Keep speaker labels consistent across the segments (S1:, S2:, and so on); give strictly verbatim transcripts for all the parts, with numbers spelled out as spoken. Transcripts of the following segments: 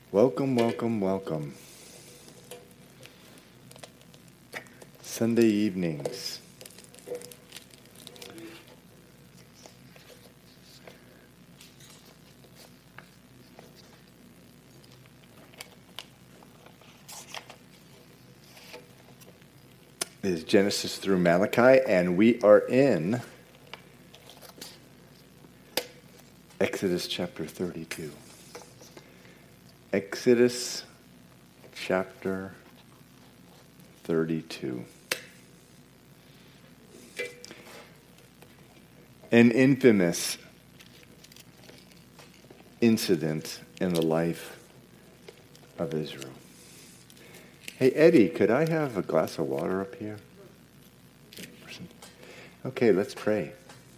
S1: Welcome, welcome, welcome. Sunday evenings. It is Genesis through Malachi, and we are in Exodus chapter thirty-two. Exodus chapter thirty-two. An infamous incident in the life of Israel. Hey, Eddie, could I have a glass of water up here? Okay, let's pray.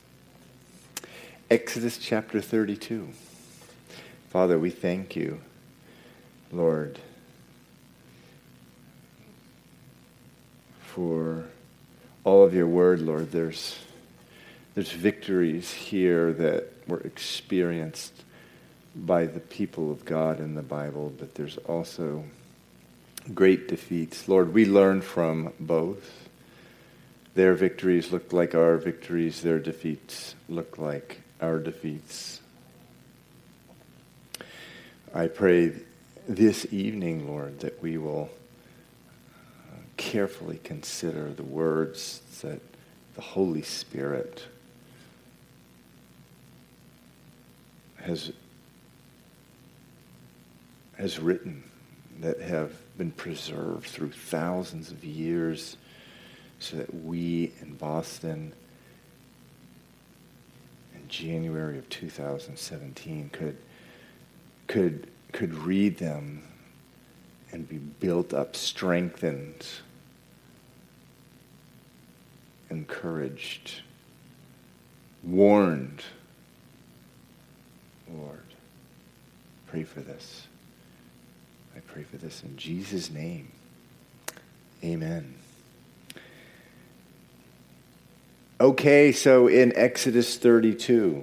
S1: Exodus chapter thirty-two. Father, we thank you, Lord, for all of your word, Lord. There's, there's victories here that were experienced by the people of God in the Bible, but there's also great defeats. Lord, we learn from both. Their victories look like our victories. Their defeats look like our defeats. I pray this evening, Lord, that we will carefully consider the words that the Holy Spirit has, has written, that have been preserved through thousands of years, so that we in Boston in January of two thousand seventeen could could could read them and be built up, strengthened, encouraged, warned. Lord, pray for this. I pray for this in Jesus' name. Amen. Okay, so in Exodus thirty-two,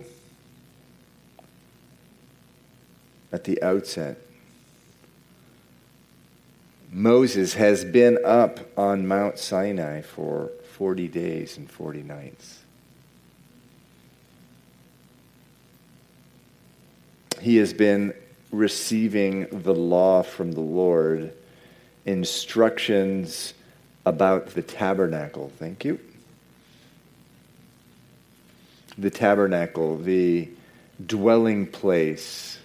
S1: at the outset, Moses has been up on Mount Sinai for forty days and forty nights. He has been receiving the law from the Lord, instructions about the tabernacle. Thank you. The tabernacle, the dwelling place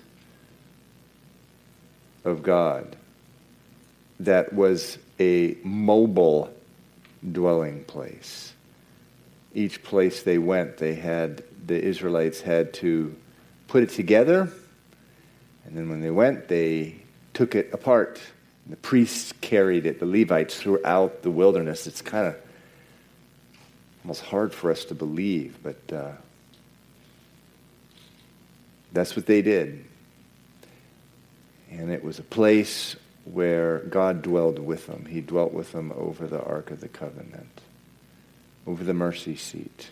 S1: of God, that was a mobile dwelling place. Each place they went, they had, the Israelites had to put it together, and then when they went, they took it apart. The priests carried it, the Levites, throughout the wilderness. It's kind of almost hard for us to believe, but uh, that's what they did. And it was a place where God dwelled with them. He dwelt with them over the Ark of the Covenant, over the mercy seat.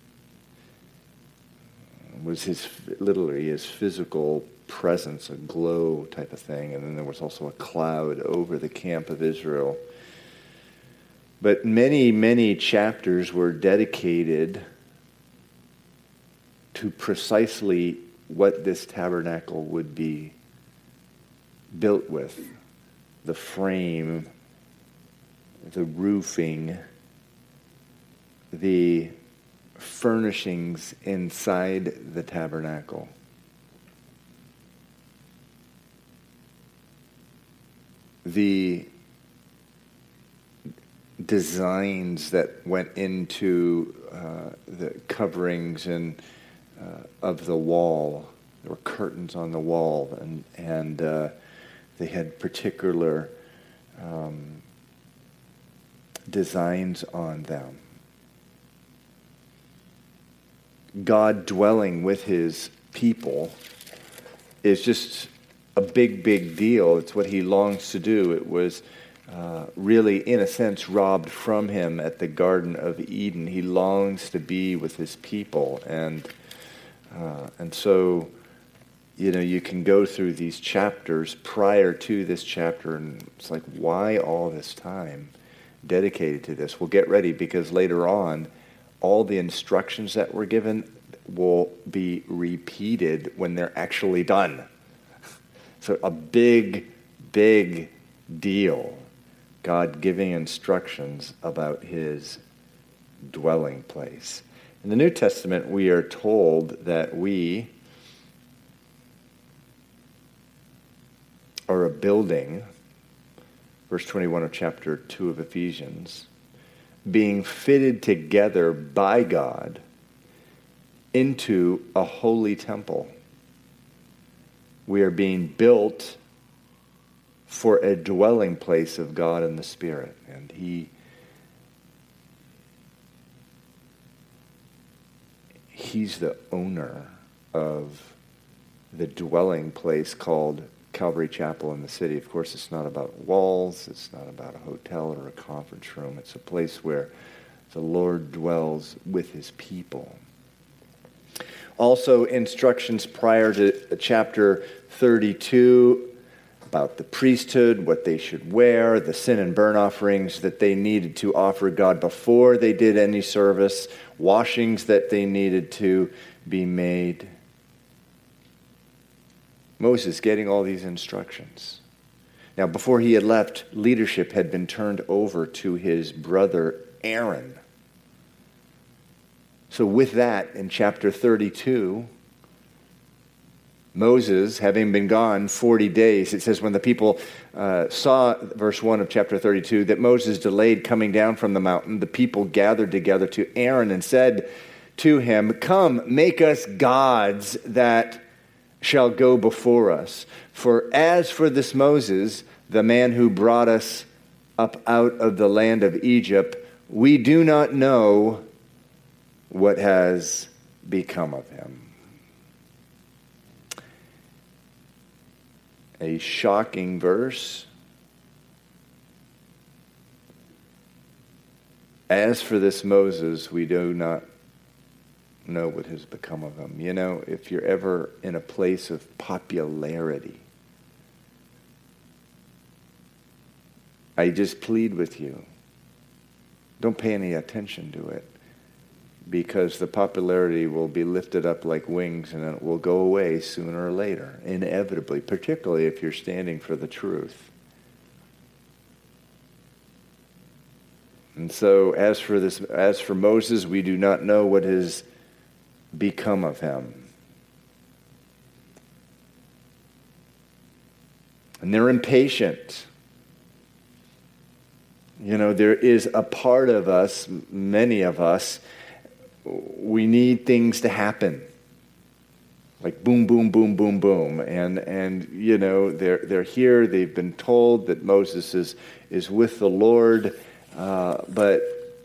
S1: It was his, literally his physical presence, a glow type of thing. And then there was also a cloud over the camp of Israel. But many, many chapters were dedicated to precisely what this tabernacle would be built with. The frame, the roofing, the furnishings inside the tabernacle. The designs that went into uh, the coverings and uh, of the wall. There were curtains on the wall, and and uh, they had particular um, designs on them. God dwelling with his people is just a big, big deal. It's what he longs to do. It was uh, really, in a sense, robbed from him at the Garden of Eden. He longs to be with his people. And uh, and so you know, you can go through these chapters prior to this chapter, and it's like, why all this time dedicated to this? Well, get ready, because later on, all the instructions that were given will be repeated when they're actually done. So a big, big deal. God giving instructions about his dwelling place. In the New Testament, we are told that we are a building, verse twenty-one of chapter two of Ephesians, being fitted together by God into a holy temple. We are being built for a dwelling place of God in the Spirit. And he He's the owner of the dwelling place called Calvary Chapel in the city. Of course, it's not about walls. It's not about a hotel or a conference room. It's a place where the Lord dwells with his people. Also, instructions prior to chapter thirty-two about the priesthood, what they should wear, the sin and burnt offerings that they needed to offer God before they did any service, washings that they needed to be made. Moses getting all these instructions. Now, before he had left, leadership had been turned over to his brother Aaron. So with that, in chapter thirty-two, Moses, having been gone forty days, it says when the people uh, saw, verse one of chapter thirty-two, that Moses delayed coming down from the mountain, the people gathered together to Aaron and said to him, "Come, make us gods that shall go before us. For as for this Moses, the man who brought us up out of the land of Egypt, we do not know what has become of him." A shocking verse. As for this Moses, we do not know what has become of him. You know, if you're ever in a place of popularity, I just plead with you, don't pay any attention to it, because the popularity will be lifted up like wings and it will go away sooner or later, inevitably, particularly if you're standing for the truth. And so, as for this, as for Moses, we do not know what has become of him. And they're impatient. You know, there is a part of us, many of us, we need things to happen. Like boom, boom, boom, boom, boom. And, and you know, they're, they're here. They've been told that Moses is, is with the Lord. Uh, but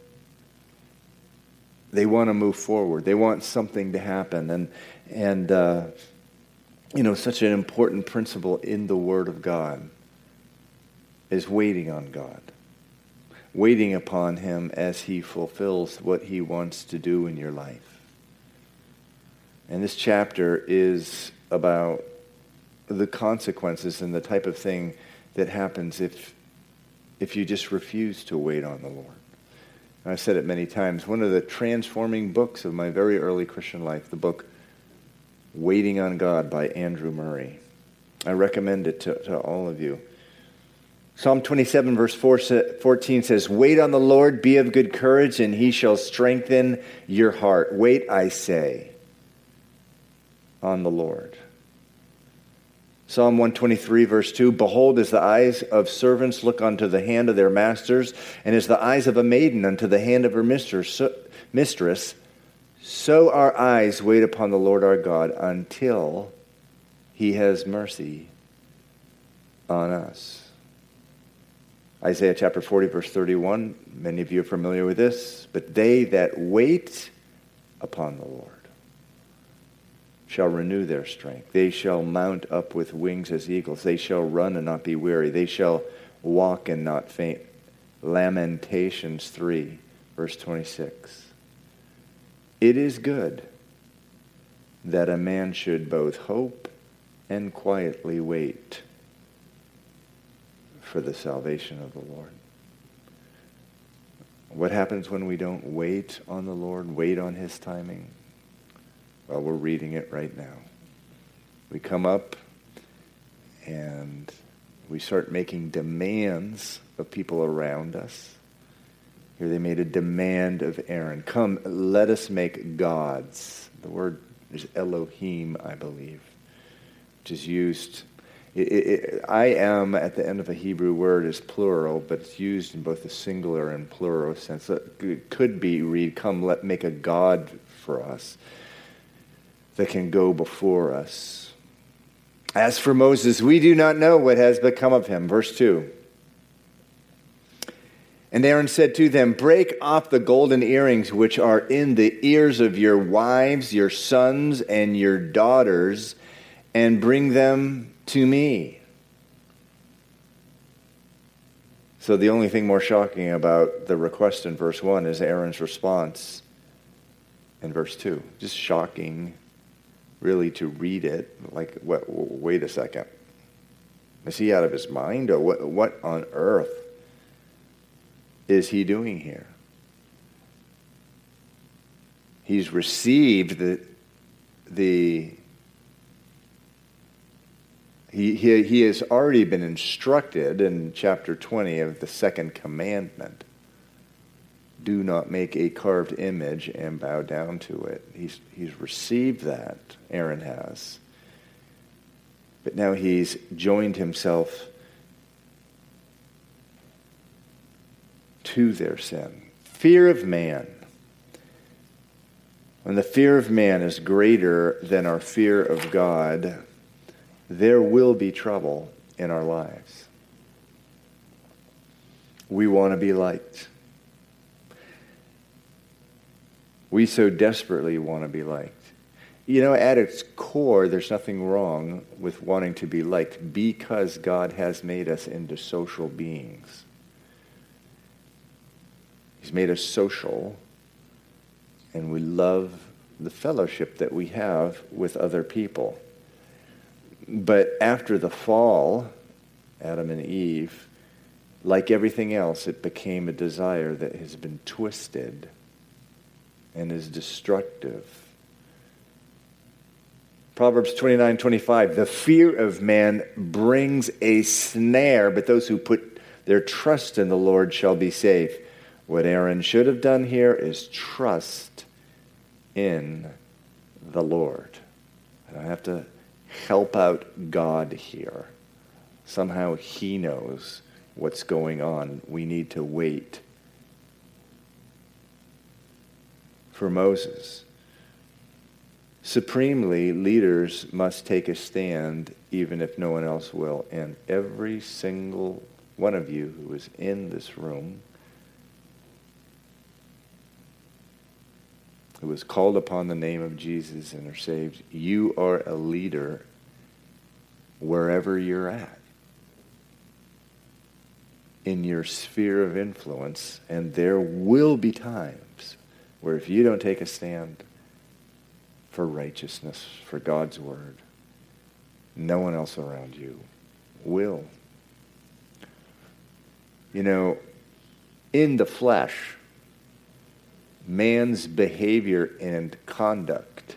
S1: they want to move forward. They want something to happen. And, and uh, you know, such an important principle in the Word of God is waiting on God. Waiting upon him as he fulfills what he wants to do in your life. And this chapter is about the consequences and the type of thing that happens if, if you just refuse to wait on the Lord. And I've said it many times, one of the transforming books of my very early Christian life, the book Waiting on God by Andrew Murray. I recommend it to, to all of you. Psalm twenty-seven verse fourteen says, "Wait on the Lord, be of good courage, and he shall strengthen your heart." Wait, I say, on the Lord. Psalm one twenty-three verse two, "Behold, as the eyes of servants look unto the hand of their masters, and as the eyes of a maiden unto the hand of her mistress, so, mistress, so our eyes wait upon the Lord our God until he has mercy on us." Isaiah chapter forty, verse thirty-one, many of you are familiar with this. "But they that wait upon the Lord shall renew their strength. They shall mount up with wings as eagles. They shall run and not be weary. They shall walk and not faint." Lamentations three, verse twenty-six. "It is good that a man should both hope and quietly wait for the salvation of the Lord. What happens when we don't wait on the Lord, wait on his timing? Well, we're reading it right now. We come up and we start making demands of people around us. Here they made a demand of Aaron. Come, let us make gods. The word is Elohim, I believe, which is used. It, it, I am at the end of a Hebrew word is plural, but it's used in both the singular and plural sense. It could be read, come, let make a god for us that can go before us. As for Moses, we do not know what has become of him. Verse two. And Aaron said to them, break off the golden earrings which are in the ears of your wives, your sons, and your daughters, and bring them to me. So the only thing more shocking about the request in verse one is Aaron's response in verse two. Just shocking, really, to read it. Like, what, wait a second. Is he out of his mind? Or what, what on earth is he doing here? He's received the the he, he he has already been instructed in chapter twenty of the second commandment. Do not make a carved image and bow down to it. He's he's received that, Aaron has. But now he's joined himself to their sin. Fear of man. When the fear of man is greater than our fear of God, there will be trouble in our lives. We want to be liked. We so desperately want to be liked. You know, at its core, there's nothing wrong with wanting to be liked because God has made us into social beings. He's made us social, and we love the fellowship that we have with other people. But after the fall, Adam and Eve, like everything else, it became a desire that has been twisted and is destructive. Proverbs twenty-nine twenty-five, the fear of man brings a snare, but those who put their trust in the Lord shall be safe. What Aaron should have done here is trust in the Lord. I don't have to help out God here. Somehow he knows what's going on. We need to wait. For Moses, supremely, leaders must take a stand even if no one else will. And every single one of you who is in this room who has called upon the name of Jesus and are saved, you are a leader wherever you're at in your sphere of influence, and there will be times where if you don't take a stand for righteousness, for God's word, no one else around you will. You know, in the flesh, man's behavior and conduct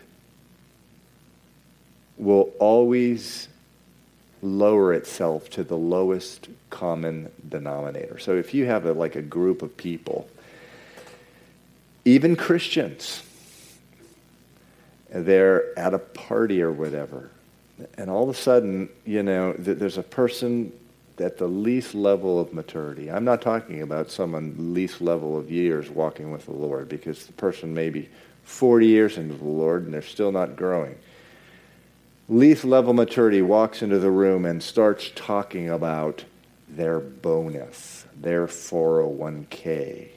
S1: will always lower itself to the lowest common denominator. So if you have a, like a group of people, even Christians, they're at a party or whatever, and all of a sudden, you know, th- there's a person at the least level of maturity. I'm not talking about someone least level of years walking with the Lord, because the person may be forty years into the Lord and they're still not growing. Least level maturity walks into the room and starts talking about their bonus, their four oh one k,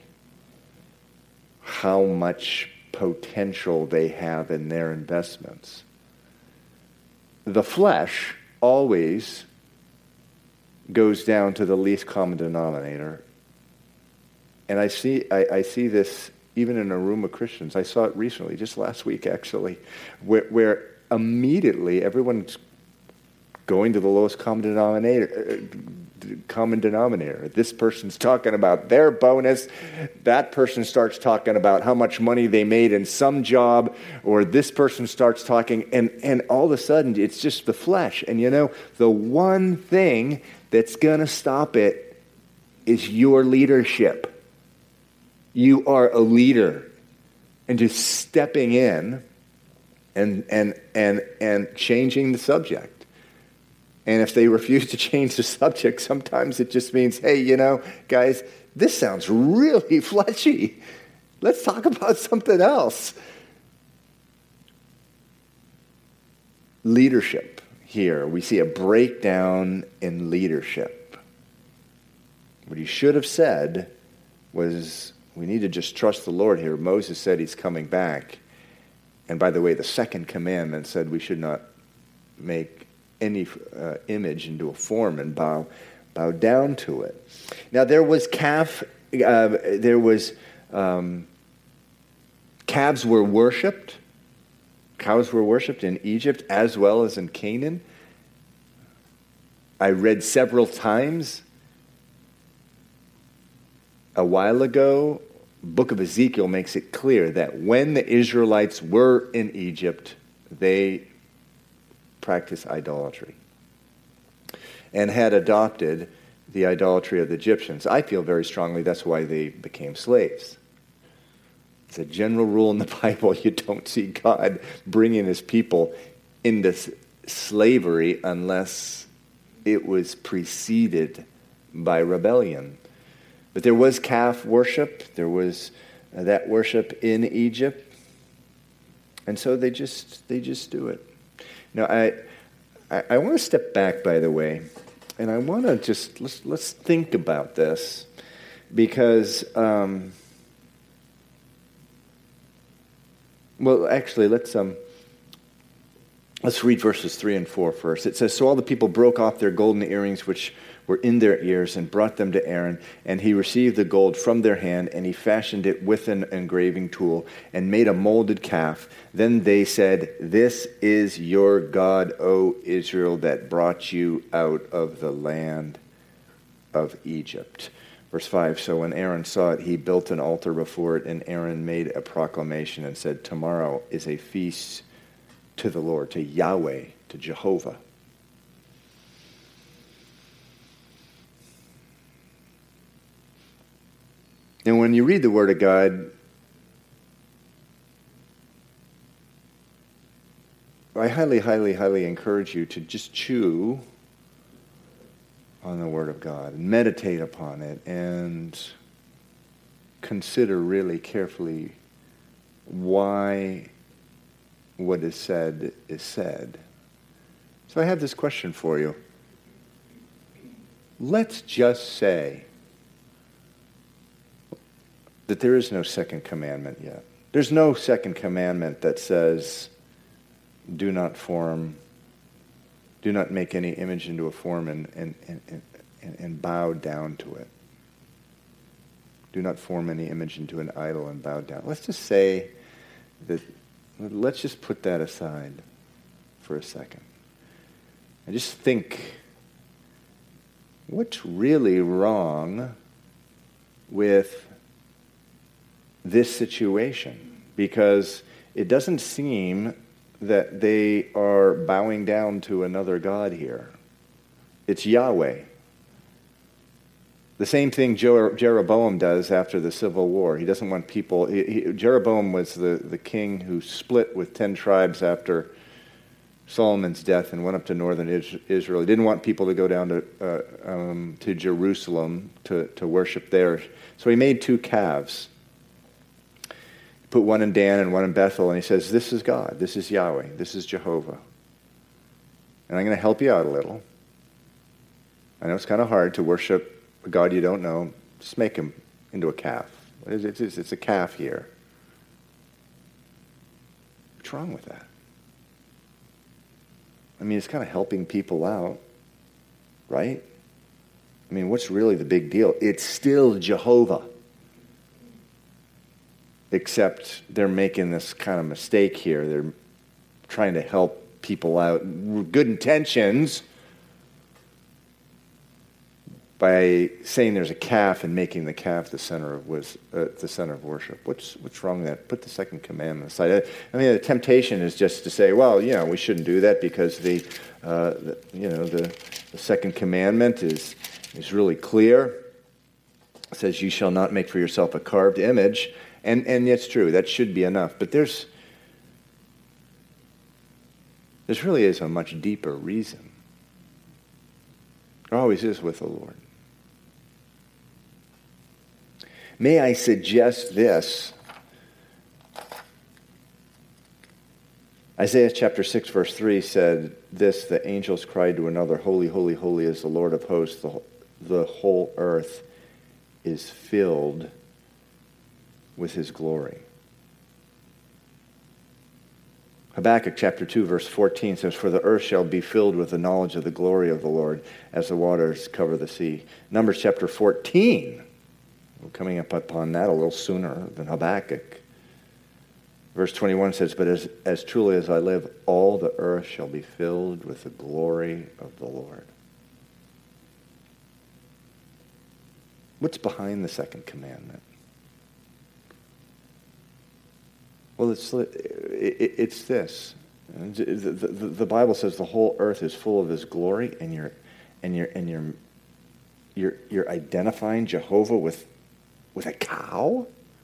S1: how much potential they have in their investments. The flesh always goes down to the least common denominator. And I see I, I see this even in a room of Christians. I saw it recently, just last week actually, where, where immediately everyone's going to the lowest common denominator. common denominator. This person's talking about their bonus. That person starts talking about how much money they made in some job, or this person starts talking, and, and all of a sudden it's just the flesh. And you know, the one thing that's going to stop it is your leadership. You are a leader, and just stepping in and and and and changing the subject. And if they refuse to change the subject, sometimes it just means, hey, you know, guys, this sounds really fleshy. Let's talk about something else. Leadership here. We see a breakdown in leadership. What he should have said was, we need to just trust the Lord here. Moses said he's coming back. And by the way, the second commandment said we should not make any uh, image into a form and bow bow down to it. Now there was calf, uh, there was um, calves were worshipped, cows were worshipped in Egypt as well as in Canaan. I read several times a while ago, book of Ezekiel makes it clear that when the Israelites were in Egypt, they practiced idolatry and had adopted the idolatry of the Egyptians. I feel very strongly that's why they became slaves. It's a general rule in the Bible. You don't see God bringing his people into slavery unless it was preceded by rebellion. But there was calf worship. There was uh, that worship in Egypt. And so they just they just do it. Now, I, I, I want to step back, by the way, and I want to just, let's, let's think about this, because, um, well, actually, let's, um, let's read verses three and four first. It says, so all the people broke off their golden earrings, which were in their ears, and brought them to Aaron, and he received the gold from their hand, and he fashioned it with an engraving tool, and made a molded calf. Then they said, this is your God, O Israel, that brought you out of the land of Egypt. Verse five, so when Aaron saw it, he built an altar before it, and Aaron made a proclamation and said, tomorrow is a feast to the Lord, to Yahweh, to Jehovah. And when you read the Word of God, I highly, highly, highly encourage you to just chew on the Word of God and meditate upon it and consider really carefully why what is said is said. So I have this question for you. Let's just say that there is no second commandment yet. There's no second commandment that says, do not form, do not make any image into a form and, and, and, and, and bow down to it. Do not form any image into an idol and bow down. Let's just say that, let's just put that aside for a second. And just think, what's really wrong with this situation? Because it doesn't seem that they are bowing down to another God here. It's Yahweh. The same thing Jeroboam does after the civil war. He doesn't want people... He, he, Jeroboam was the, the king who split with ten tribes after Solomon's death and went up to northern Israel. He didn't want people to go down to uh, um, to Jerusalem to, to worship there. So he made two calves. Put one in Dan and one in Bethel, and he says, this is God, this is Yahweh, this is Jehovah. And I'm going to help you out a little. I know it's kind of hard to worship a God you don't know. Just make him into a calf. It's, it's, it's a calf here. What's wrong with that? I mean, it's kind of helping people out, right? I mean, what's really the big deal? It's still Jehovah. Except they're making this kind of mistake here. They're trying to help people out. Good intentions, by saying there's a calf and making the calf the center of was uh, the center of worship. What's what's wrong with that? Put the second commandment aside. I mean, the temptation is just to say, well, you know, we shouldn't do that because the, uh, the you know, the, the second commandment is is really clear. It says, "You shall not make for yourself a carved image," and and it's true. That should be enough. But there's there's really is a much deeper reason. There always is with the Lord. May I suggest this? Isaiah chapter six, verse three said this, "The angels cried to another, Holy, holy, holy is the Lord of hosts. The, the whole earth is filled with his glory." Habakkuk chapter two, verse fourteen says, "For the earth shall be filled with the knowledge of the glory of the Lord as the waters cover the sea." Numbers chapter fourteen, we're coming up upon that a little sooner than Habakkuk. Verse twenty-one says, "But as, as truly as I live, all the earth shall be filled with the glory of the Lord." What's behind the second commandment? Well, it's it's this. The, the, the Bible says the whole earth is full of his glory, and you're and you're and you're you're you're identifying Jehovah with with a cow?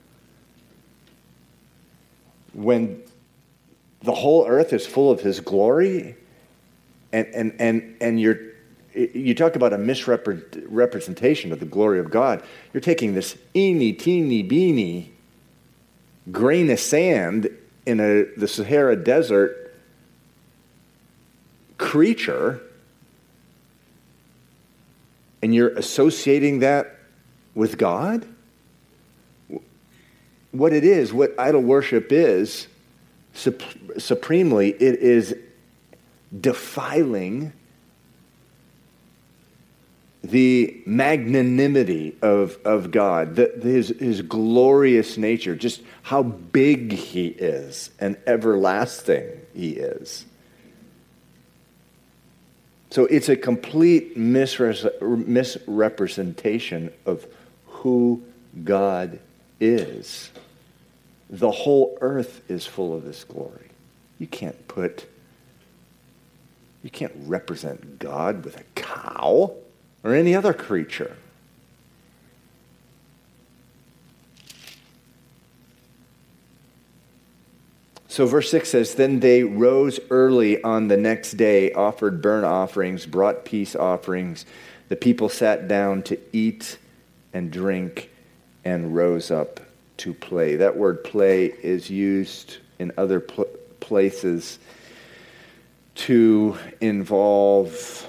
S1: When the whole earth is full of his glory, and and and and you're you talk about a misrepresentation of the glory of God. You're taking this eeny, teeny, beeny grain of sand in a, the Sahara Desert creature, and you're associating that with God? What it is, what idol worship is, sup- supremely, it is defiling the magnanimity of, of God, the, his, his glorious nature, just how big he is and everlasting he is. So it's a complete misre- misrepresentation of who God is. The whole earth is full of his glory. You can't put, you can't represent God with a cow or any other creature. So verse six says, "Then they rose early on the next day, offered burnt offerings, brought peace offerings. The people sat down to eat and drink and rose up to play." That word play is used in other pl- places to involve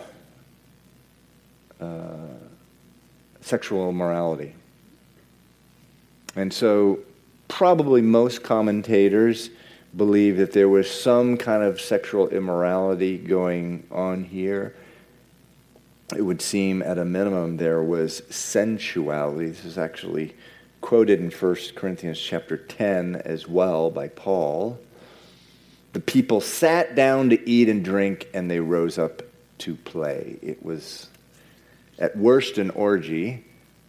S1: uh, sexual immorality. And so probably most commentators believe that there was some kind of sexual immorality going on here. It would seem at a minimum there was sensuality. This is actually quoted in First Corinthians chapter ten as well by Paul. The people sat down to eat and drink, and they rose up to play. It was at worst an orgy,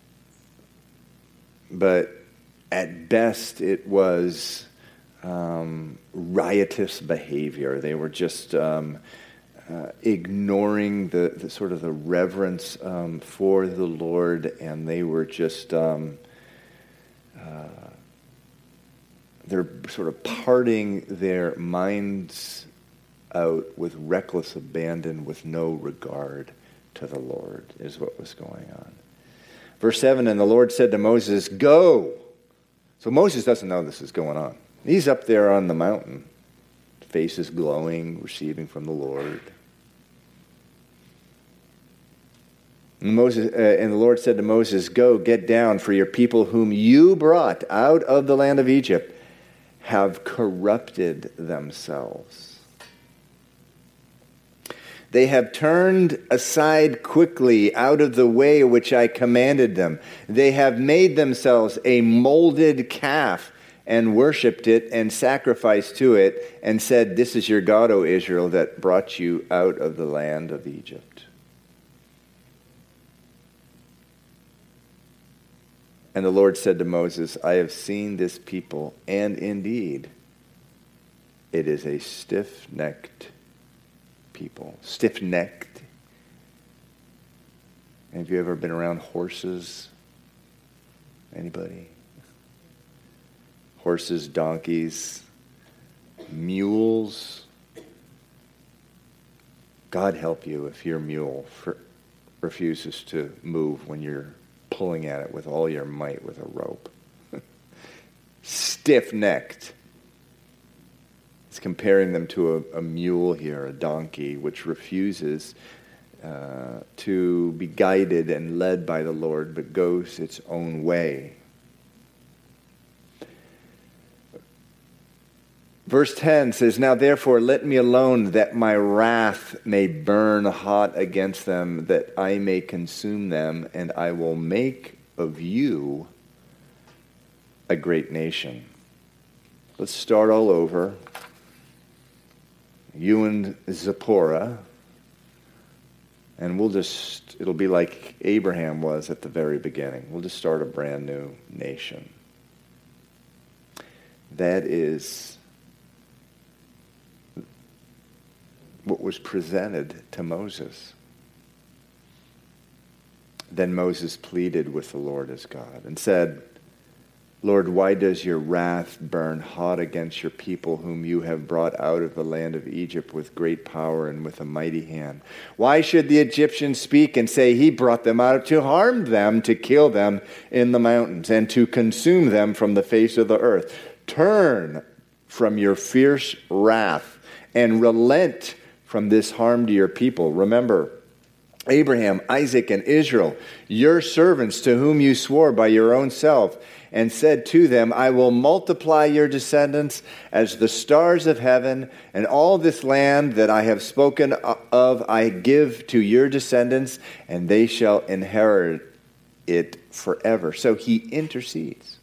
S1: but at best it was um, riotous behavior. They were just um, uh, ignoring the, the sort of the reverence um, for the Lord, and they were just um, uh, they're sort of parting their minds out with reckless abandon, with no regard to the Lord, is what was going on. Verse seven, "And the Lord said to Moses, go." So Moses doesn't know this is going on. He's up there on the mountain, face is glowing, receiving from the Lord. And, Moses, uh, and the Lord said to Moses, "Go, get down, for your people whom you brought out of the land of Egypt have corrupted themselves. They have turned aside quickly out of the way which I commanded them. They have made themselves a molded calf and worshipped it and sacrificed to it and said, 'This is your God, O Israel, that brought you out of the land of Egypt.'" And the Lord said to Moses, I have seen this people, and indeed, it is a stiff-necked people. Stiff-necked. Have you ever been around horses? Anybody? Horses, donkeys, mules. God help you if your mule for, refuses to move when you're pulling at it with all your might with a rope. Stiff-necked. It's comparing them to a, a mule here, a donkey, which refuses uh, to be guided and led by the Lord, but goes its own way. Verse ten says, Now therefore let me alone, that my wrath may burn hot against them, that I may consume them, and I will make of you a great nation. Let's start all over. You and Zipporah, and we'll just, it'll be like Abraham was at the very beginning. We'll just start a brand new nation. That is what was presented to Moses. Then Moses pleaded with the Lord his God and said, Lord, why does your wrath burn hot against your people whom you have brought out of the land of Egypt with great power and with a mighty hand? Why should the Egyptians speak and say he brought them out to harm them, to kill them in the mountains, and to consume them from the face of the earth? Turn from your fierce wrath and relent from this harm to your people. Remember, Abraham, Isaac, and Israel, your servants to whom you swore by your own self, and said to them, I will multiply your descendants as the stars of heaven, and all this land that I have spoken of I give to your descendants, and they shall inherit it forever. So he intercedes.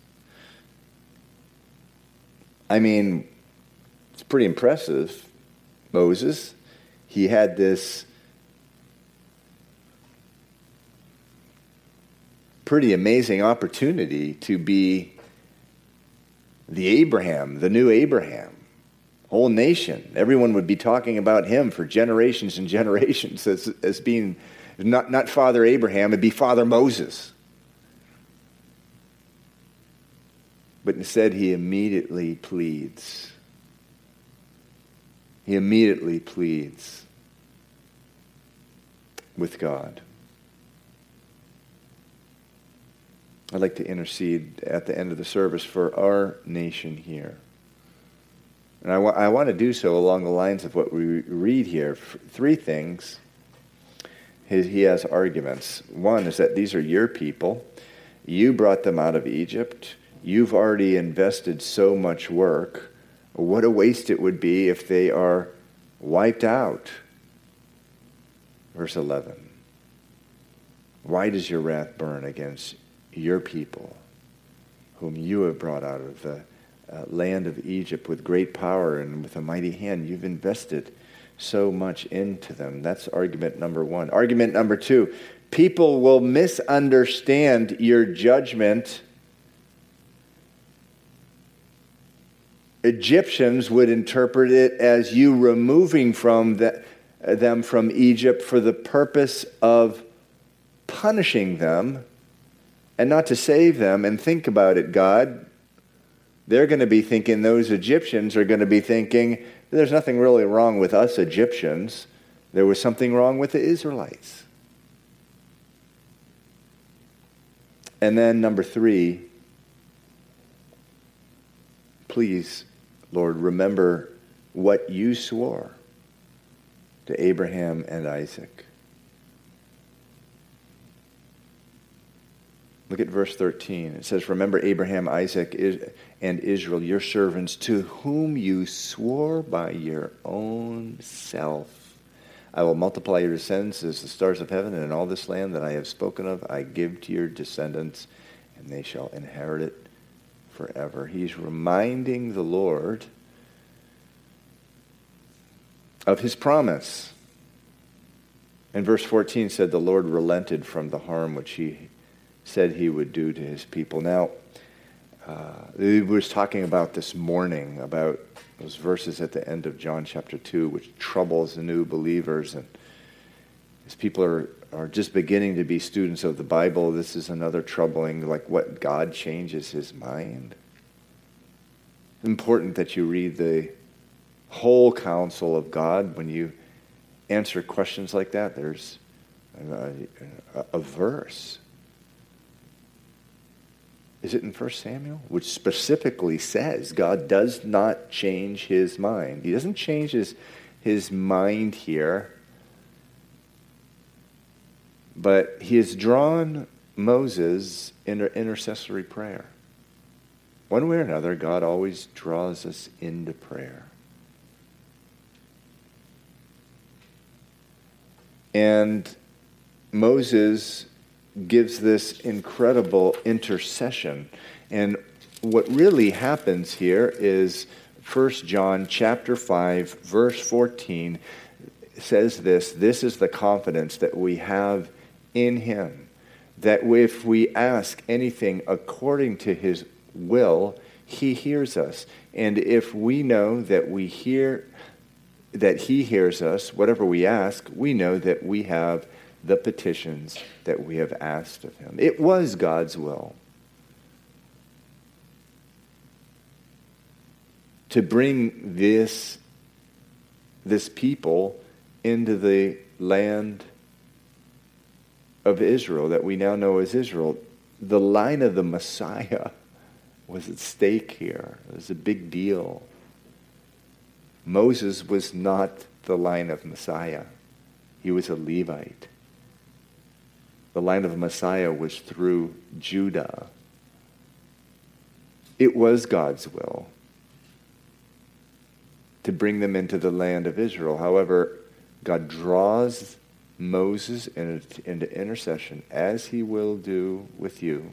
S1: I mean, it's pretty impressive. Moses, he had this pretty amazing opportunity to be the Abraham, the new Abraham, whole nation. Everyone would be talking about him for generations and generations as, as being not, not Father Abraham, it'd be Father Moses. But instead he immediately pleads. He immediately pleads with God. I'd like to intercede at the end of the service for our nation here. And I, wa- I want to do so along the lines of what we read here. F- three things. He, he has arguments. One is that these are your people. You brought them out of Egypt. You've already invested so much work. What a waste it would be if they are wiped out. Verse eleven. Why does your wrath burn against your people, whom you have brought out of the uh, land of Egypt with great power and with a mighty hand? You've invested so much into them. That's argument number one. Argument number two, people will misunderstand your judgment. Egyptians would interpret it as you removing from the, them from Egypt for the purpose of punishing them and not to save them. And think about it, God. They're going to be thinking, those Egyptians are going to be thinking, there's nothing really wrong with us Egyptians. There was something wrong with the Israelites. And then number three, please, Lord, remember what you swore to Abraham and Isaac. Look at verse thirteen. It says, remember Abraham, Isaac, and Israel, your servants, to whom you swore by your own self. I will multiply your descendants as the stars of heaven, and in all this land that I have spoken of, I give to your descendants, and they shall inherit it forever. He's reminding the Lord of his promise. And verse fourteen said, the Lord relented from the harm which he said he would do to his people. Now, uh, we were talking about this morning, about those verses at the end of John chapter two, which troubles the new believers. And as people are, are just beginning to be students of the Bible, this is another troubling, like what God changes his mind. Important that you read the whole counsel of God when you answer questions like that. There's a, a, a verse. Is it in First Samuel? Which specifically says God does not change his mind. He doesn't change his, his mind here. But he has drawn Moses into intercessory prayer. One way or another, God always draws us into prayer. And Moses gives this incredible intercession. And what really happens here is First John chapter five, verse fourteen says this, this is the confidence that we have in him, that if we ask anything according to his will, he hears us. And if we know that we hear, that he hears us, whatever we ask, we know that we have the petitions that we have asked of him. It was God's will to bring this, this people into the land of Israel that we now know as Israel. The line of the Messiah was at stake here. It was a big deal. Moses was not the line of Messiah. He was a Levite. The line of Messiah was through Judah. It was God's will to bring them into the land of Israel. However, God draws Moses into intercession, as he will do with you,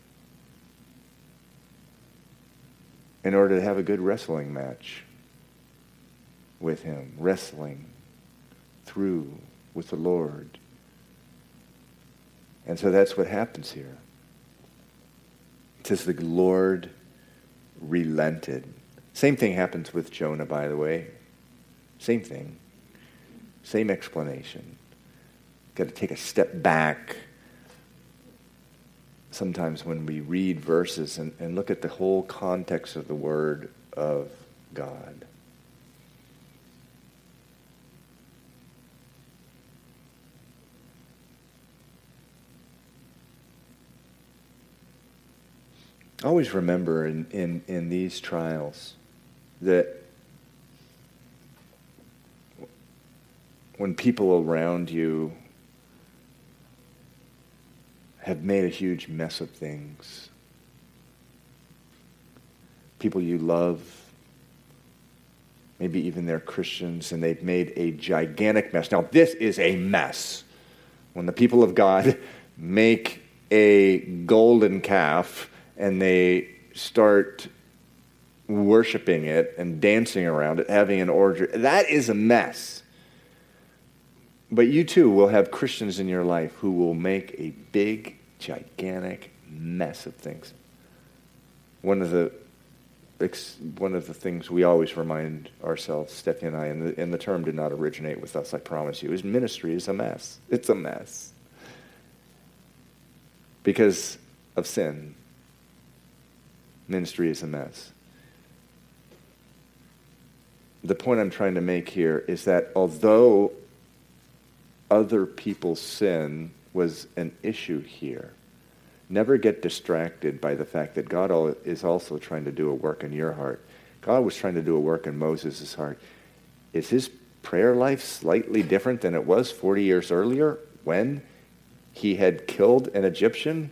S1: in order to have a good wrestling match with him, wrestling through with the Lord. And so that's what happens here. It says the Lord relented. Same thing happens with Jonah, by the way. Same thing. Same explanation. Got to take a step back sometimes when we read verses and, and look at the whole context of the Word of God. Always remember in, in, in these trials that when people around you have made a huge mess of things, people you love, maybe even they're Christians, and they've made a gigantic mess. Now, this is a mess. When the people of God make a golden calf and they start worshiping it and dancing around it, having an orgy, that is a mess. But you too will have Christians in your life who will make a big, gigantic mess of things. One of the one of the things we always remind ourselves, Stephanie and I, and the, and the term did not originate with us, I promise you, is ministry is a mess. It's a mess. Because of sin. Ministry is a mess. The point I'm trying to make here is that although other people's sin was an issue here, never get distracted by the fact that God is also trying to do a work in your heart. God was trying to do a work in Moses' heart. Is his prayer life slightly different than it was forty years earlier when he had killed an Egyptian?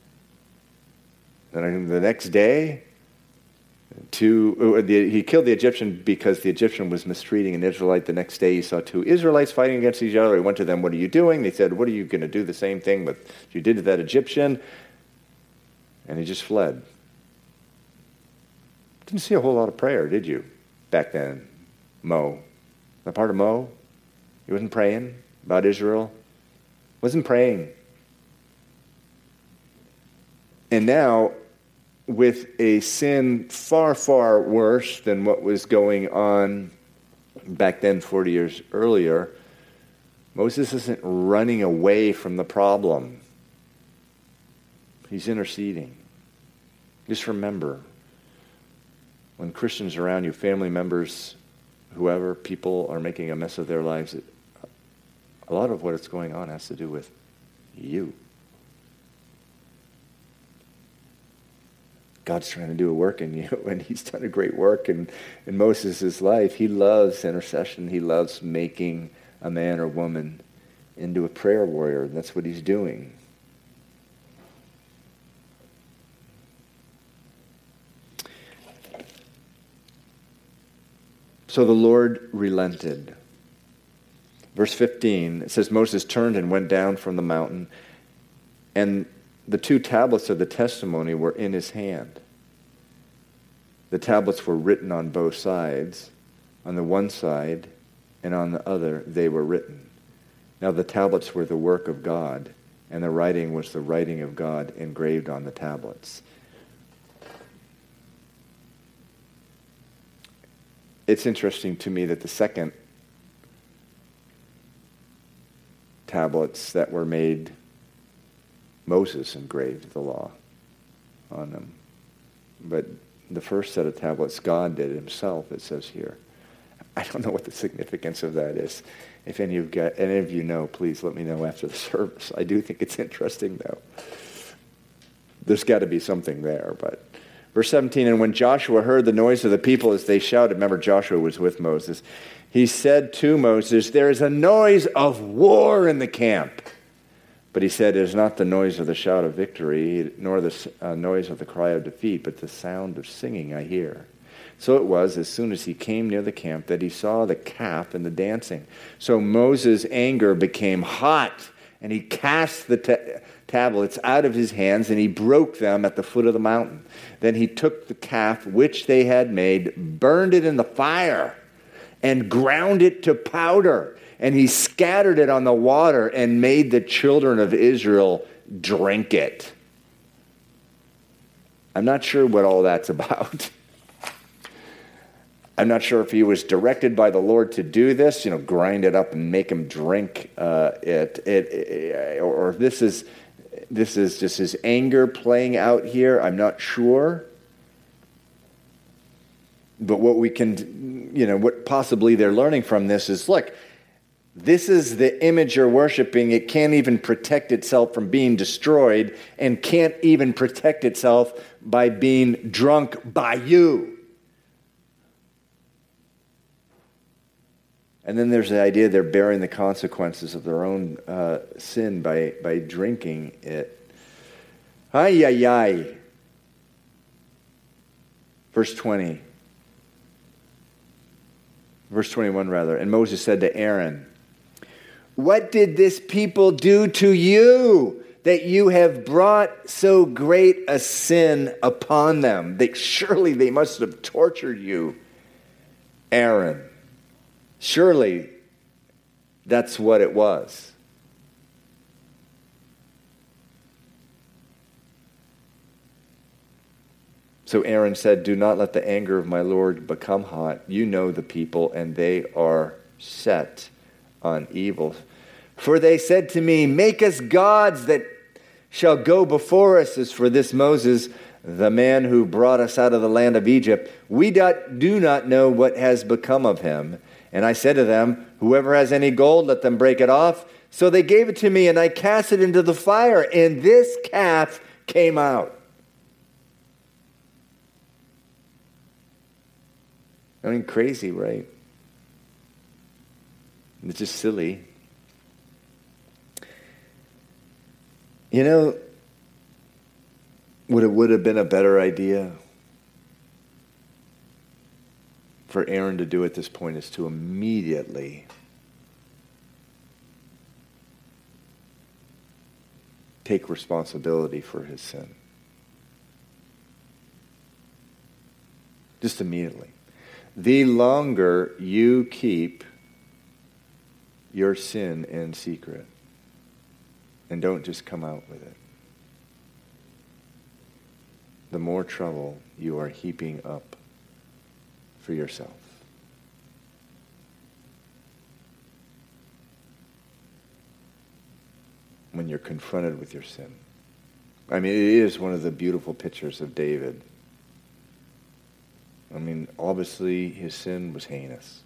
S1: Then the next day, two, he killed the Egyptian because the Egyptian was mistreating an Israelite. The next day he saw two Israelites fighting against each other. He went to them, "What are you doing?" They said, "What are you going to do the same thing with you did to that Egyptian?" And he just fled. Didn't see a whole lot of prayer, did you, back then, Mo? That part of Mo? He wasn't praying about Israel. Wasn't praying. And now, with a sin far, far worse than what was going on back then forty years earlier, Moses isn't running away from the problem. He's interceding. Just remember, when Christians around you, family members, whoever, people are making a mess of their lives, it, a lot of what is going on has to do with you. God's trying to do a work in you, and he's done a great work in, in Moses' life. He loves intercession. He loves making a man or woman into a prayer warrior, and that's what he's doing. So the Lord relented. Verse fifteen, it says, Moses turned and went down from the mountain, and the two tablets of the testimony were in his hand. The tablets were written on both sides. On the one side and on the other they were written. Now the tablets were the work of God, and the writing was the writing of God engraved on the tablets. It's interesting to me that the second tablets that were made, Moses engraved the law on them. But the first set of tablets, God did himself, it says here. I don't know what the significance of that is. If any of, got, any of you know, please let me know after the service. I do think it's interesting, though. There's got to be something there. But verse seventeen, and when Joshua heard the noise of the people as they shouted, remember Joshua was with Moses, he said to Moses, there is a noise of war in the camp. But he said, it is not the noise of the shout of victory, nor the uh, noise of the cry of defeat, but the sound of singing I hear. So it was, as soon as he came near the camp, that he saw the calf and the dancing. So Moses' anger became hot, and he cast the ta- tablets out of his hands, and he broke them at the foot of the mountain. Then he took the calf which they had made, burned it in the fire, and ground it to powder. And he scattered it on the water and made the children of Israel drink it. I'm not sure what all that's about. I'm not sure if he was directed by the Lord to do this, you know, grind it up and make him drink uh, it, it, it, or if this is this is just his anger playing out here. I'm not sure. But what we can, you know, what possibly they're learning from this is, look, this is the image you're worshiping. It can't even protect itself from being destroyed, and can't even protect itself by being drunk by you. And then there's the idea they're bearing the consequences of their own uh, sin by, by drinking it. Ay, ay, ay. Verse twenty. Verse twenty-one, rather. And Moses said to Aaron, what did this people do to you, that you have brought so great a sin upon them? They, surely they must have tortured you, Aaron. Surely that's what it was. So Aaron said, do not let the anger of my Lord become hot. You know the people, and they are set on evil. For they said to me, make us gods that shall go before us. As for this Moses, the man who brought us out of the land of Egypt, we do not know what has become of him. And I said to them, whoever has any gold, let them break it off. So they gave it to me, and I cast it into the fire, and this calf came out. I mean, crazy, right? It's just silly. You know, what it would have been a better idea for Aaron to do at this point is to immediately take responsibility for his sin. Just immediately. The longer you keep your sin in secret and don't just come out with it, the more trouble you are heaping up for yourself. When you're confronted with your sin. I mean, it is one of the beautiful pictures of David. I mean, obviously his sin was heinous.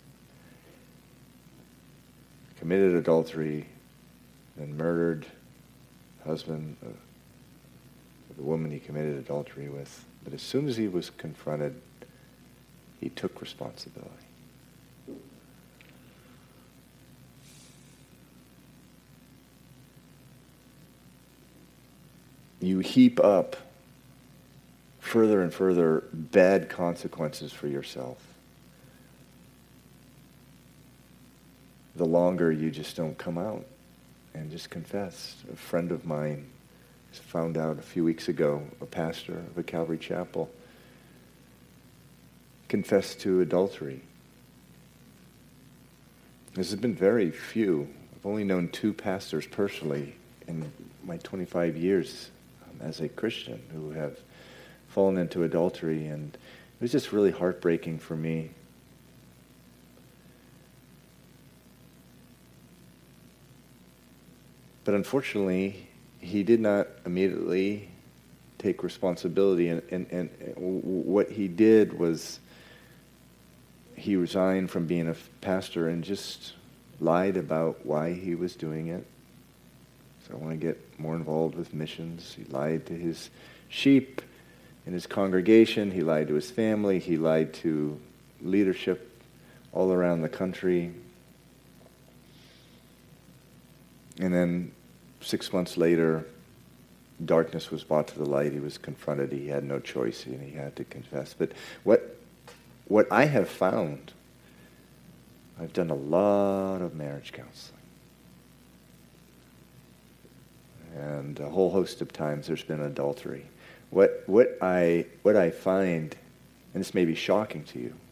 S1: Committed adultery and murdered husband of the woman he committed adultery with. But as soon as he was confronted, he took responsibility. You heap up further and further bad consequences for yourself. The longer you just don't come out and just confess. A friend of mine found out a few weeks ago, a pastor of a Calvary chapel, confessed to adultery. This has been very few. I've only known two pastors personally in my twenty-five years um, as a Christian who have fallen into adultery, and it was just really heartbreaking for me. But unfortunately, he did not immediately take responsibility, and, and, and what he did was he resigned from being a pastor and just lied about why he was doing it. So I want to get more involved with missions. He lied to his sheep in his congregation. He lied to his family. He lied to leadership all around the country. And then six months later, darkness was brought to the light. He was confronted. He had no choice, and he had to confess. But what what I have found, I've done a lot of marriage counseling. And a whole host of times there's been adultery. What what I what I find, and this may be shocking to you,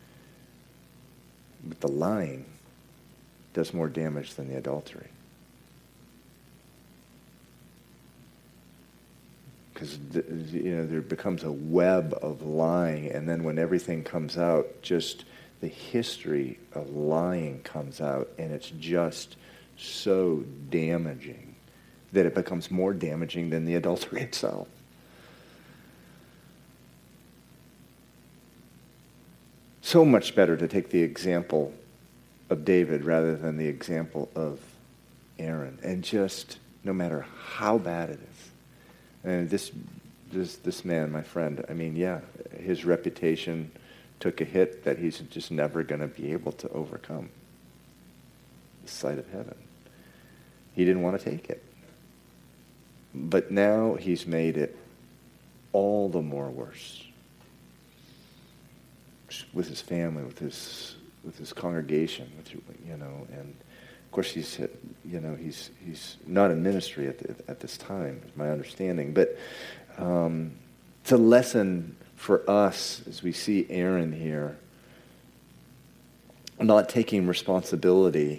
S1: but the lying does more damage than the adultery. Because you know there becomes a web of lying, and then when everything comes out, just the history of lying comes out, and it's just so damaging that it becomes more damaging than the adultery itself. So much better to take the example of David rather than the example of Aaron, and just no matter how bad it is. And this, this, this man, my friend, I mean, yeah, his reputation took a hit that he's just never going to be able to overcome. The sight of heaven. He didn't want to take it. But now he's made it all the more worse. With his family, with his with his congregation, with you know, and of course he's you know he's he's not in ministry at the, at this time, is my understanding. But um, it's a lesson for us as we see Aaron here, not taking responsibility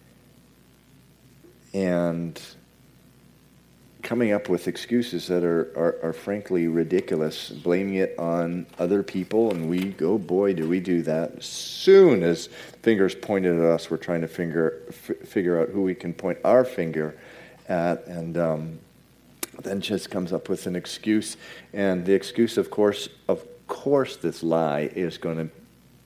S1: and coming up with excuses that are, are, are frankly ridiculous, blaming it on other people, and we go, boy, do we do that. As soon as fingers pointed at us, we're trying to figure, f- figure out who we can point our finger at, and um, then just comes up with an excuse. And the excuse, of course, of course this lie is going to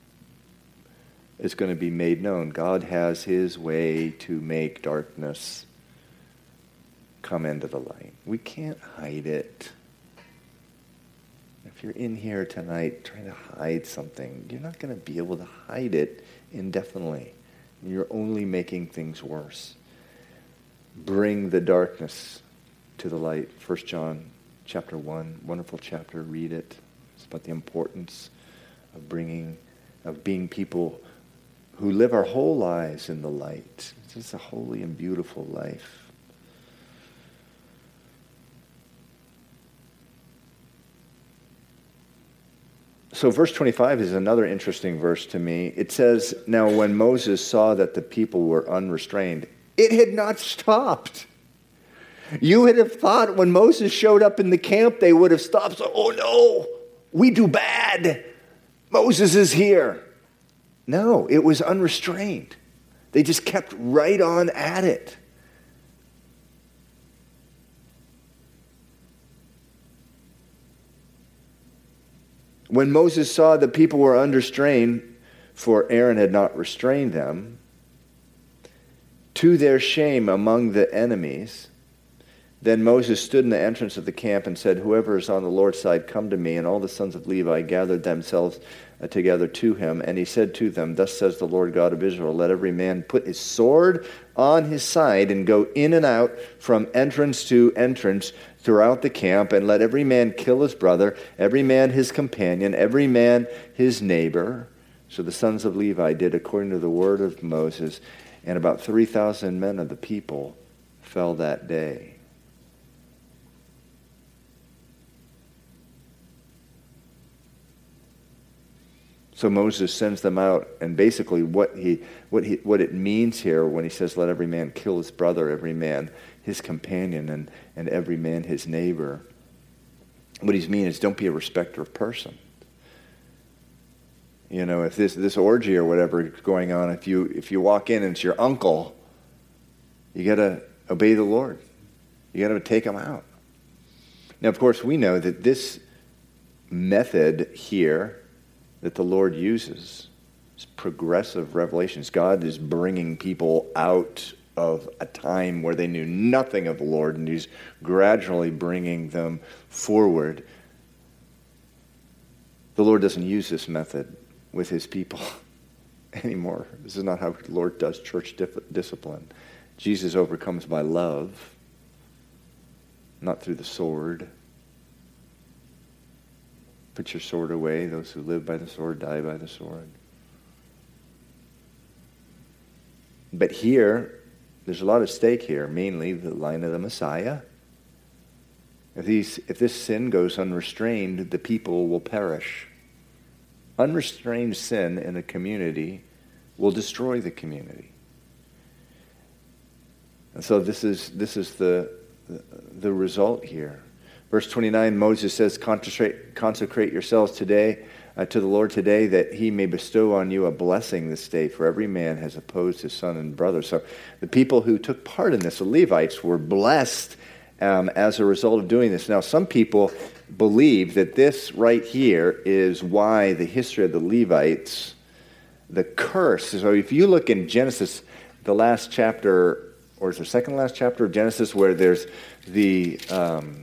S1: is going to be made known. God has his way to make darkness come into the light. We can't hide it. If you're in here tonight trying to hide something, you're not going to be able to hide it indefinitely. You're only making things worse. Bring the darkness to the light. First John chapter one, wonderful chapter. Read it. It's about the importance of bringing, of being people who live our whole lives in the light. It's just a holy and beautiful life. So verse twenty-five is another interesting verse to me. It says, now when Moses saw that the people were unrestrained, it had not stopped. You would have thought when Moses showed up in the camp, they would have stopped. So, oh no, we do bad. Moses is here. No, it was unrestrained. They just kept right on at it. When Moses saw the people were unrestrained, for Aaron had not restrained them, to their shame among the enemies, then Moses stood in the entrance of the camp and said, whoever is on the Lord's side, come to me. And all the sons of Levi gathered themselves together to him. And he said to them, thus says the Lord God of Israel, let every man put his sword on his side and go in and out from entrance to entrance throughout the camp, and let every man kill his brother, every man his companion, every man his neighbor. So the sons of Levi did according to the word of Moses, and about three thousand men of the people fell that day. So Moses sends them out, and basically what he, what he, what it means here when he says, "Let every man kill his brother, every man his companion, and and every man his neighbor." What he's meaning is, don't be a respecter of person. You know, if this this orgy or whatever is going on, if you if you walk in and it's your uncle, you got to obey the Lord. You got to take him out. Now, of course, we know that this method here that the Lord uses is progressive revelations. God is bringing people out of a time where they knew nothing of the Lord, and he's gradually bringing them forward. The Lord doesn't use this method with his people anymore. This is not how the Lord does church discipline. Jesus overcomes by love, not through the sword. Put your sword away. Those who live by the sword die by the sword. But here, there's a lot at stake here, mainly the line of the Messiah. If these, if this sin goes unrestrained, the people will perish. Unrestrained sin in a community will destroy the community. And so this is this is the the, the result here. Verse twenty-nine, Moses says, consecrate, consecrate yourselves today uh, to the Lord today, that he may bestow on you a blessing this day, for every man has opposed his son and brother. So the people who took part in this, the Levites, were blessed um, as a result of doing this. Now, some people believe that this right here is why the history of the Levites, the curse. So if you look in Genesis, the last chapter, or is the second last chapter of Genesis, where there's the Um,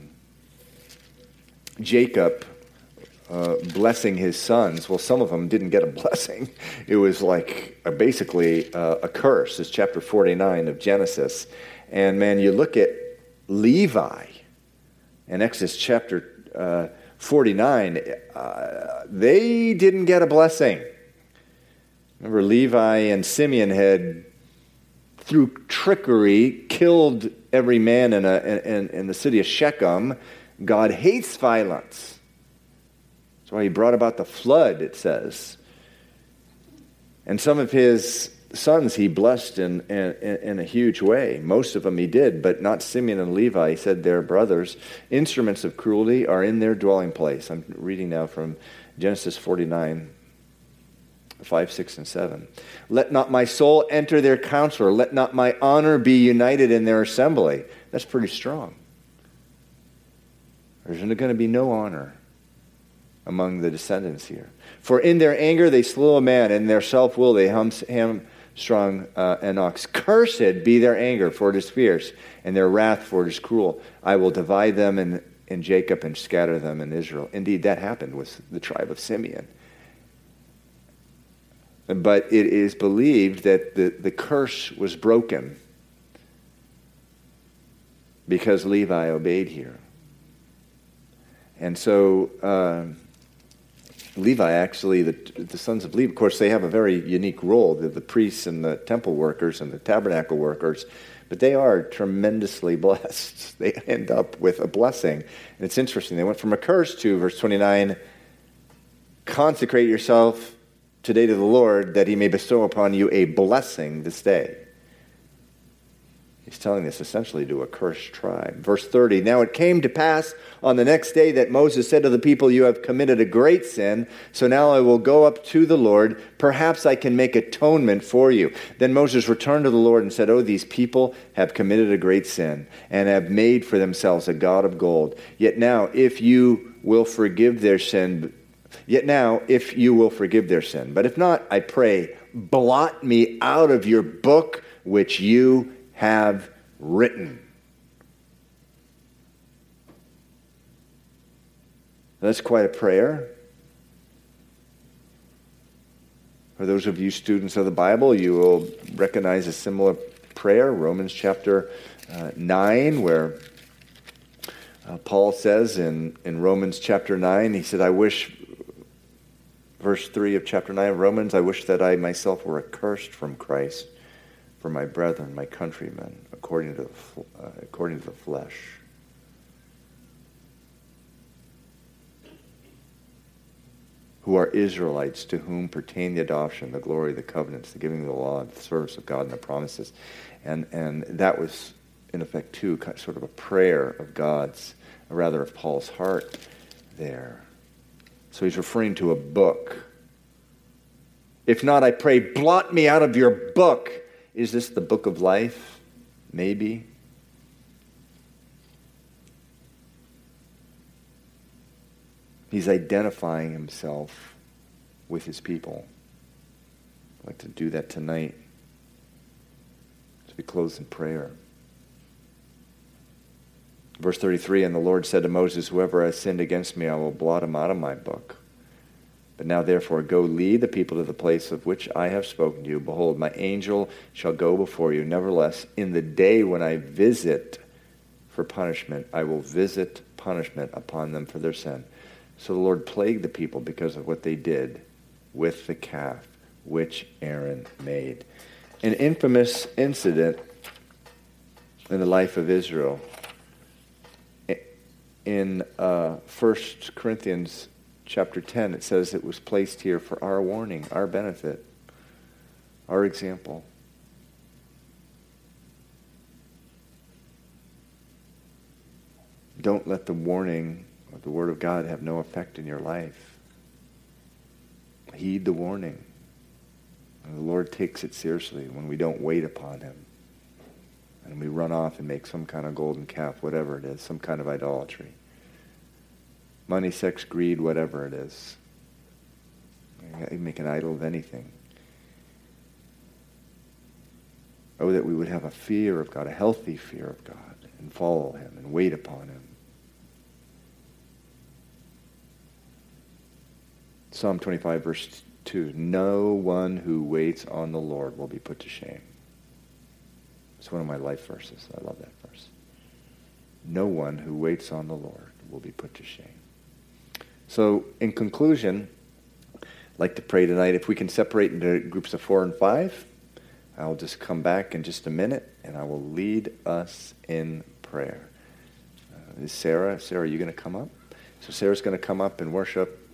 S1: Jacob uh, blessing his sons. Well, some of them didn't get a blessing. It was like a, basically uh, a curse. It's chapter forty-nine of Genesis. And man, you look at Levi in Exodus chapter uh, forty-nine, uh, they didn't get a blessing. Remember, Levi and Simeon had, through trickery, killed every man in, a, in, in the city of Shechem. God hates violence. That's why he brought about the flood, it says. And some of his sons he blessed in, in, in a huge way. Most of them he did, but not Simeon and Levi. He said, their brothers, instruments of cruelty, are in their dwelling place. I'm reading now from Genesis forty-nine, five, six, and seven. Let not my soul enter their counsel, or let not my honor be united in their assembly. That's pretty strong. There's going to be no honor among the descendants here. For in their anger they slew a man, and in their self-will they hamstrung uh, an ox. Cursed be their anger, for it is fierce, and their wrath, for it is cruel. I will divide them in, in Jacob and scatter them in Israel. Indeed, that happened with the tribe of Simeon. But it is believed that the, the curse was broken because Levi obeyed here. And so uh, Levi, actually, the, the sons of Levi, of course, they have a very unique role. They're the priests and the temple workers and the tabernacle workers, but they are tremendously blessed. They end up with a blessing. And it's interesting. They went from a curse to, verse twenty-nine, consecrate yourself today to the Lord, that he may bestow upon you a blessing this day. He's telling this essentially to a cursed tribe. Verse thirty, now it came to pass on the next day that Moses said to the people, you have committed a great sin, so now I will go up to the Lord. Perhaps I can make atonement for you. Then Moses returned to the Lord and said, oh, these people have committed a great sin and have made for themselves a god of gold. Yet now, if you will forgive their sin, yet now, if you will forgive their sin, but if not, I pray, blot me out of your book which you have written. That's quite a prayer. For those of you students of the Bible, you will recognize a similar prayer, Romans chapter uh, nine, where uh, Paul says in, in Romans chapter nine, he said, I wish, verse three of chapter nine of Romans, I wish that I myself were accursed from Christ for my brethren, my countrymen, according to the, uh, according to the flesh. Who are Israelites, to whom pertain the adoption, the glory, the covenants, the giving of the law, the service of God, and the promises. And, and that was, in effect, too, sort of a prayer of God's, or rather of Paul's heart there. So he's referring to a book. If not, I pray, blot me out of your book. Is this the book of life? Maybe. He's identifying himself with his people. I'd like to do that tonight as we close in prayer. Verse thirty-three, and the Lord said to Moses, whoever has sinned against me, I will blot him out of my book. But now therefore go lead the people to the place of which I have spoken to you. Behold, my angel shall go before you. Nevertheless, in the day when I visit for punishment, I will visit punishment upon them for their sin. So the Lord plagued the people because of what they did with the calf, which Aaron made. An infamous incident in the life of Israel. In uh, First Corinthians chapter ten, it says it was placed here for our warning, our benefit, our example. Don't let the warning of the Word of God have no effect in your life. Heed the warning. And the Lord takes it seriously when we don't wait upon Him. And we run off and make some kind of golden calf, whatever it is, some kind of idolatry. Money, sex, greed, whatever it is. You make an idol of anything. Oh, that we would have a fear of God, a healthy fear of God, and follow Him and wait upon Him. Psalm twenty-five, verse two, no one who waits on the Lord will be put to shame. It's one of my life verses. I love that verse. No one who waits on the Lord will be put to shame. So, in conclusion, I'd like to pray tonight. If we can separate into groups of four and five, I'll just come back in just a minute, and I will lead us in prayer. Uh, is Sarah, Sarah, are you going to come up? So Sarah's going to come up and worship.